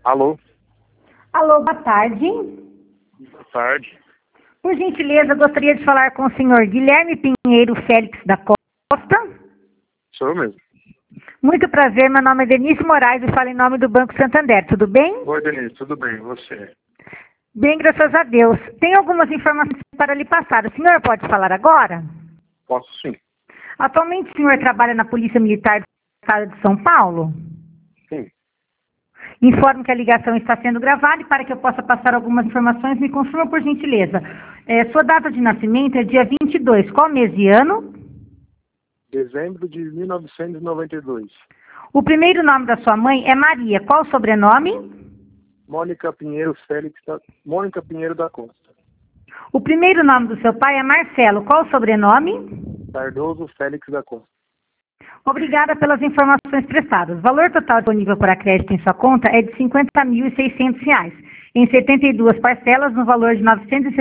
Alô? Alô, boa tarde. Boa tarde. Por gentileza, gostaria de falar com o senhor Guilherme Pinheiro Félix da Costa. Sou eu mesmo. Muito prazer, meu nome é Denise Moraes e falo em nome do Banco Santander, tudo bem? Oi, Denise, tudo bem? E você? Bem, graças a Deus. Tenho algumas informações para lhe passar. O senhor pode falar agora? Posso sim. Atualmente o senhor trabalha na Polícia Militar do Estado de São Paulo? Sim. Informo que a ligação está sendo gravada e para que eu possa passar algumas informações, me confirma por gentileza. Sua data de nascimento é dia 22. Qual mês e ano? Dezembro de 1992. O primeiro nome da sua mãe é Maria. Qual o sobrenome? Mônica Pinheiro Félix da... Mônica Pinheiro da Costa. O primeiro nome do seu pai é Marcelo. Qual o sobrenome? Cardoso Félix da Costa. Obrigada pelas informações prestadas. O valor total disponível para crédito em sua conta é de R$ 50.600, em 72 parcelas, no valor de R$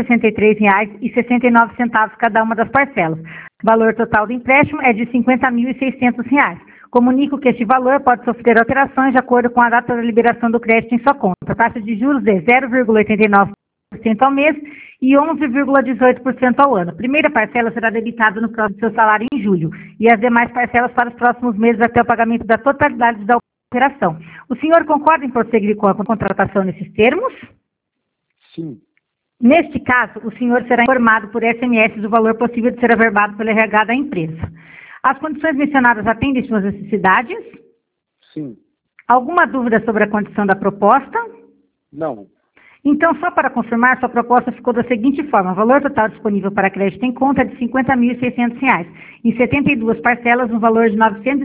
963,69 cada uma das parcelas. O valor total do empréstimo é de R$ 50.600. Comunico que este valor pode sofrer alterações de acordo com a data da liberação do crédito em sua conta. A taxa de juros é 0,89% ao mês e 11,18% ao ano. A primeira parcela será debitada no próximo seu salário em julho e as demais parcelas para os próximos meses até o pagamento da totalidade da operação. O senhor concorda em prosseguir com a contratação nesses termos? Sim. Neste caso, o senhor será informado por SMS do valor possível de ser averbado pelo RH da empresa. As condições mencionadas atendem suas necessidades? Sim. Alguma dúvida sobre a condição da proposta? Não. Então, só para confirmar, sua proposta ficou da seguinte forma: o valor total disponível para crédito em conta é de R$ 50.600, em 72 parcelas, no valor de R$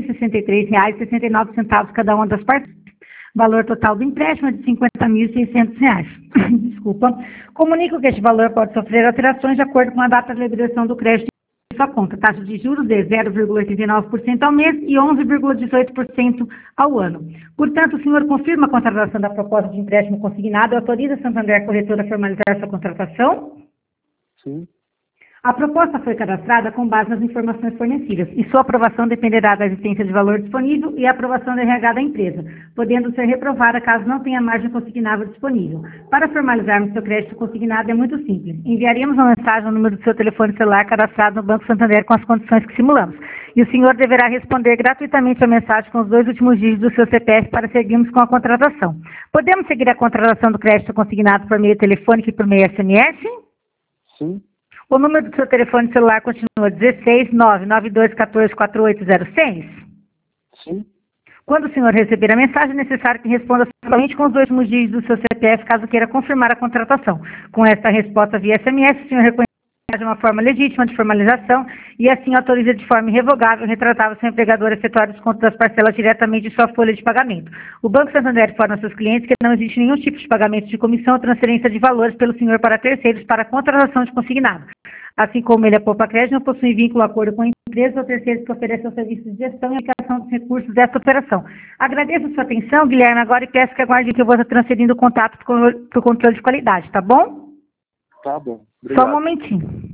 963,69 cada uma das parcelas. O valor total do empréstimo é de R$ 50.600. Desculpa. Comunico que este valor pode sofrer alterações de acordo com a data de liberação do crédito em sua conta. Taxa de juros de 0,89% ao mês e 11,18% ao ano. Portanto, o senhor confirma a contratação da proposta de empréstimo consignado e autoriza a Santander Corretora a formalizar sua contratação? Sim. A proposta foi cadastrada com base nas informações fornecidas e sua aprovação dependerá da existência de valor disponível e a aprovação do RH da empresa, podendo ser reprovada caso não tenha margem consignável disponível. Para formalizarmos seu crédito consignado é muito simples. Enviaremos uma mensagem ao número do seu telefone celular cadastrado no Banco Santander com as condições que simulamos. E o senhor deverá responder gratuitamente a mensagem com os 2 últimos dígitos do seu CPF para seguirmos com a contratação. Podemos seguir a contratação do crédito consignado por meio telefônico e por meio SMS? Sim. O número do seu telefone celular continua 16 992 14 4806? Sim. Quando o senhor receber a mensagem, é necessário que responda somente com os 2 últimos dígitos do seu CPF, caso queira confirmar a contratação. Com esta resposta via SMS, o senhor reconhece uma forma legítima de formalização e assim autoriza de forma irrevogável e retratável seu empregador a efetuar o desconto das parcelas diretamente de sua folha de pagamento. O Banco Santander informa aos seus clientes que não existe nenhum tipo de pagamento de comissão ou transferência de valores pelo senhor para terceiros para a contratação de consignado. Assim como ele, a Poupa Crédito, não possui vínculo ou acordo com empresas ou terceiros que ofereçam serviços de gestão e aplicação dos recursos desta operação. Agradeço a sua atenção, Guilherme, agora e peço que aguarde que eu vou estar transferindo o contato para o controle de qualidade, tá bom? Tá bom. Só um Obrigado. momentinho.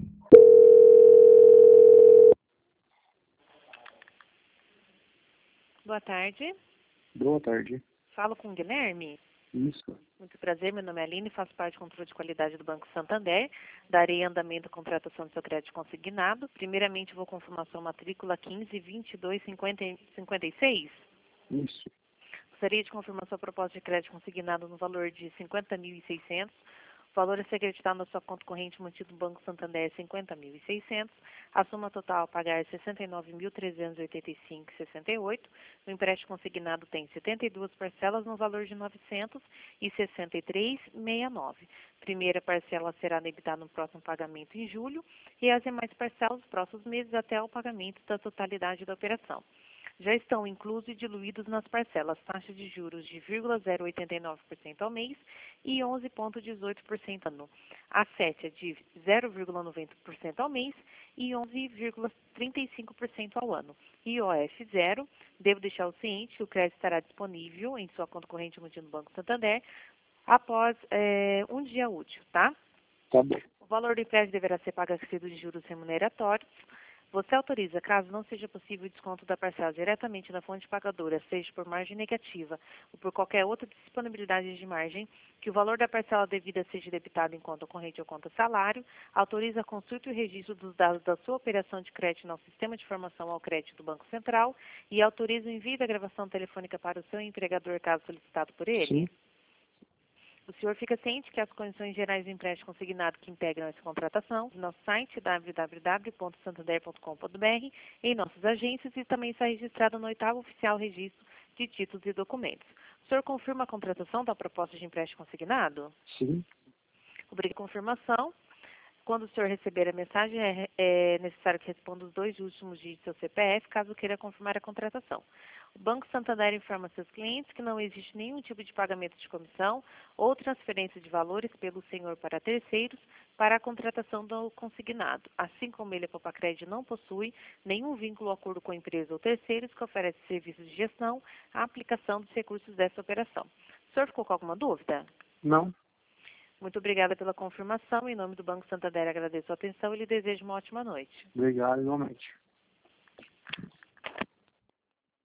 Boa tarde. Boa tarde. Falo com o Guilherme. Isso. Muito prazer, meu nome é Aline, faço parte do controle de qualidade do Banco Santander. Darei andamento à contratação do seu crédito consignado. Primeiramente, vou confirmar sua matrícula 15225056. Isso. Gostaria de confirmar sua proposta de crédito consignado no valor de R$ 50.600. O valor a ser acreditado na sua conta corrente mantido no Banco Santander é R$ 50.600. A soma total a pagar é R$ 69.385,68. O empréstimo consignado tem 72 parcelas no valor de R$ 963,69. Primeira parcela será debitada no próximo pagamento em julho e as demais parcelas nos próximos meses até o pagamento da totalidade da operação. Já estão inclusos e diluídos nas parcelas taxas de juros de 0,089% ao mês e 11,18% ano. A 7 é de 0,90% ao mês e 11,35% ao ano. IOF 0, devo deixar o ciente que o crédito estará disponível em sua conta corrente mantida no Banco Santander após um dia útil, tá? Tá bom. O valor do empréstimo deverá ser pago acrescido de juros remuneratórios. Você autoriza, caso não seja possível o desconto da parcela diretamente na fonte pagadora, seja por margem negativa ou por qualquer outra disponibilidade de margem, que o valor da parcela devida seja debitado em conta corrente ou conta salário, autoriza a consulta e o registro dos dados da sua operação de crédito no sistema de informação ao crédito do Banco Central e autoriza o envio da gravação telefônica para o seu empregador, caso solicitado por ele? Sim. O senhor fica ciente que as condições gerais do empréstimo consignado que integram essa contratação, no nosso site www.santander.com.br, em nossas agências e também está registrado no 8º Oficial Registro de Títulos e Documentos. O senhor confirma a contratação da proposta de empréstimo consignado? Sim. Obrigada pela confirmação. Quando o senhor receber a mensagem, é necessário que responda os 2 últimos dígitos do seu CPF, caso queira confirmar a contratação. O Banco Santander informa seus clientes que não existe nenhum tipo de pagamento de comissão ou transferência de valores pelo senhor para terceiros para a contratação do consignado, assim como ele, a Popacred, não possui nenhum vínculo ou acordo com a empresa ou terceiros que oferece serviços de gestão à aplicação dos recursos dessa operação. O senhor ficou com alguma dúvida? Não. Muito obrigada pela confirmação. Em nome do Banco Santander, agradeço a atenção e lhe desejo uma ótima noite. Obrigado, igualmente.